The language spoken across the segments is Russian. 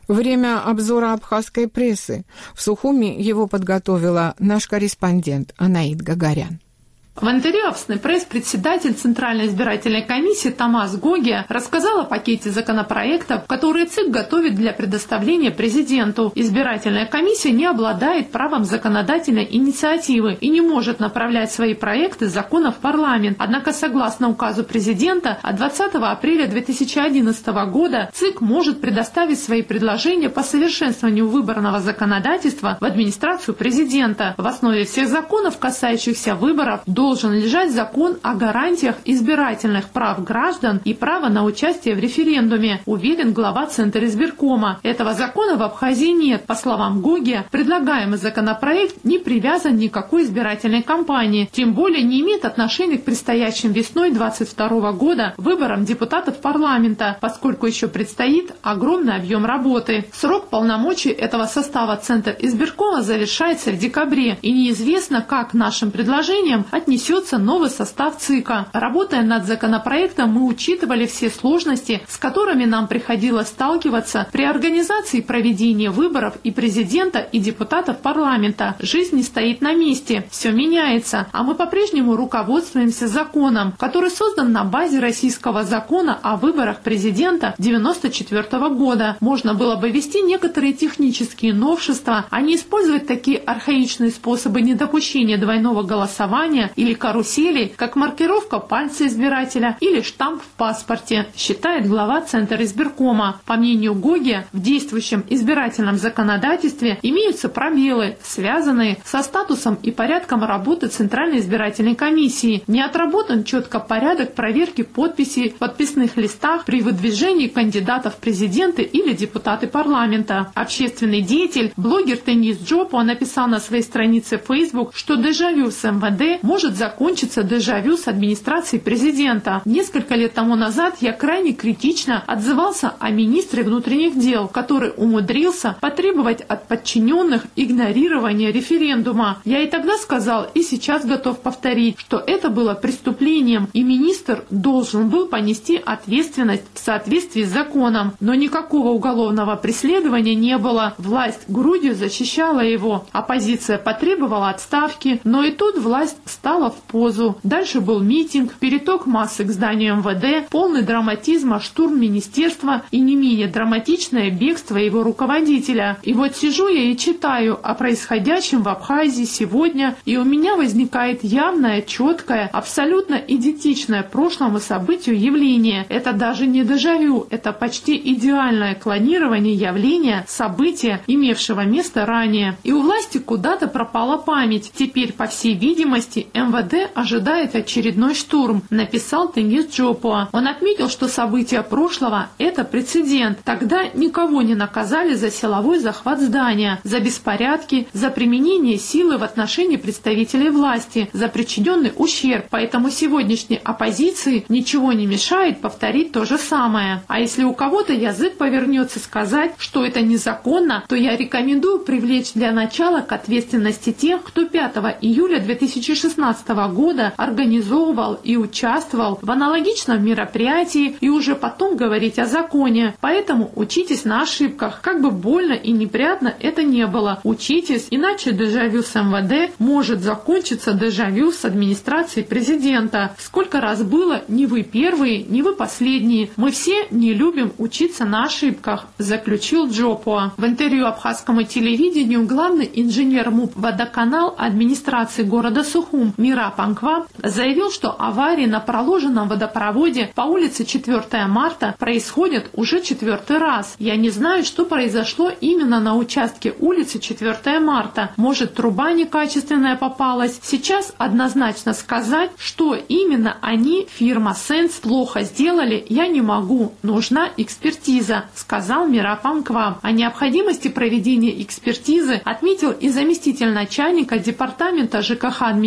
Время обзора абхазской прессы. В Сухуми его подготовила наш корреспондент Анаит Гагарян. В интервью «Абсный пресс» председатель Центральной избирательной комиссии Тамас Гогия рассказал о пакете законопроектов, которые ЦИК готовит для предоставления президенту. Избирательная комиссия не обладает правом законодательной инициативы и не может направлять свои проекты законов в парламент. Однако, согласно указу президента, от 20 апреля 2011 года ЦИК может предоставить свои предложения по совершенствованию выборного законодательства в администрацию президента. В основе всех законов, касающихся выборов, должен лежать закон о гарантиях избирательных прав граждан и права на участие в референдуме, уверен глава Центризбиркома. Этого закона в Абхазии нет. По словам Гогия, предлагаемый законопроект не привязан ни к какой избирательной кампании, тем более не имеет отношения к предстоящим весной 2022 года выборам депутатов парламента, поскольку еще предстоит огромный объем работы. Срок полномочий этого состава Центризбиркома завершается в декабре, и неизвестно, как к нашим предложениям отнесется новый состав ЦИКа. Работая над законопроектом, мы учитывали все сложности, с которыми нам приходилось сталкиваться при организации и проведении выборов и президента, и депутатов парламента. Жизнь не стоит на месте, все меняется, а мы по-прежнему руководствуемся законом, который создан на базе российского закона о выборах президента 1994 года. Можно было бы ввести некоторые технические новшества, а не использовать такие архаичные способы недопущения двойного голосования или карусели, как маркировка пальца избирателя или штамп в паспорте, считает глава Центризбиркома. По мнению Гогия, в действующем избирательном законодательстве имеются пробелы, связанные со статусом и порядком работы Центральной избирательной комиссии. Не отработан четко порядок проверки подписей в подписных листах при выдвижении кандидатов в президенты или депутаты парламента. Общественный деятель, блогер Тенис Джопуа написал на своей странице Facebook, что дежавю с МВД может закончиться дежавю с администрацией президента. Несколько лет тому назад я крайне критично отзывался о министре внутренних дел, который умудрился потребовать от подчиненных игнорирования референдума. Я и тогда сказал, и сейчас готов повторить, что это было преступлением, и министр должен был понести ответственность в соответствии с законом. Но никакого уголовного преследования не было. Власть грудью защищала его. Оппозиция потребовала отставки, но и тут власть стала в позу. Дальше был митинг, переток массы к зданию МВД, полный драматизма штурм министерства и не менее драматичное бегство его руководителя. И вот сижу я и читаю о происходящем в Абхазии сегодня, и у меня возникает явное, четкое, абсолютно идентичное прошлому событию явление. Это даже не дежавю, это почти идеальное клонирование явления, события, имевшего место ранее. И у власти куда-то пропала память. Теперь, по всей видимости, МВД ожидает очередной штурм, написал Тенис Джопуа. Он отметил, что события прошлого – это прецедент. Тогда никого не наказали за силовой захват здания, за беспорядки, за применение силы в отношении представителей власти, за причиненный ущерб. Поэтому сегодняшней оппозиции ничего не мешает повторить то же самое. А если у кого-то язык повернется сказать, что это незаконно, то я рекомендую привлечь для начала к ответственности тех, кто 5 июля 2016 года организовывал и участвовал в аналогичном мероприятии, и уже потом говорить о законе. Поэтому учитесь на ошибках, как бы больно и неприятно это не было. Учитесь, иначе дежавю с МВД может закончиться дежавю с администрацией президента. Сколько раз было, не вы первые, не вы последние. Мы все не любим учиться на ошибках, заключил Джопуа. В интервью абхазскому телевидению главный инженер МУП «Водоканал» администрации города Сухум Мира Панква заявил, что аварии на проложенном водопроводе по улице 4 марта происходят уже 4-й раз. Я не знаю, что произошло именно на участке улицы 4 марта. Может, труба некачественная попалась. Сейчас однозначно сказать, что именно они, фирма Сенс, плохо сделали, я не могу. Нужна экспертиза, сказал Мира Панква. О необходимости проведения экспертизы отметил и заместитель начальника департамента ЖКХ администрации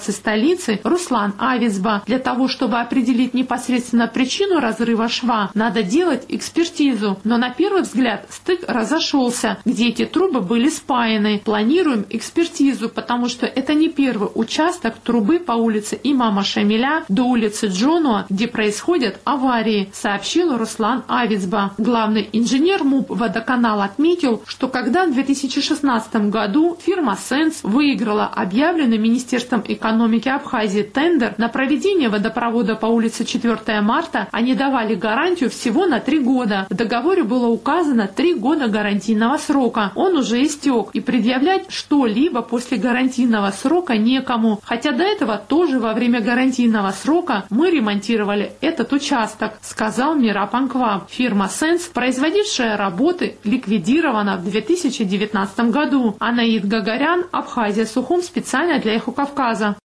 администрации столицы Руслан Авицба. Для того, чтобы определить непосредственно причину разрыва шва, надо делать экспертизу. Но на первый взгляд стык разошелся, где эти трубы были спаяны. Планируем экспертизу, потому что это не первый участок трубы по улице Имама Шамиля до улицы Джонуа, где происходят аварии, сообщил Руслан Авицба. Главный инженер МУП «Водоканал» отметил, что когда в 2016 году фирма «Сенс» выиграла объявленный Министерством экономики Абхазии тендер на проведение водопровода по улице 4 марта, они давали гарантию всего на 3 года. В договоре было указано 3 года гарантийного срока. Он уже истек, и предъявлять что-либо после гарантийного срока некому. Хотя до этого тоже во время гарантийного срока мы ремонтировали этот участок, сказал Мираб Анкваб. Фирма «Сенс», производившая работы, ликвидирована в 2019 году. Анаид Гагарян, Абхазия, Сухум, специально для Эхо Кавказа.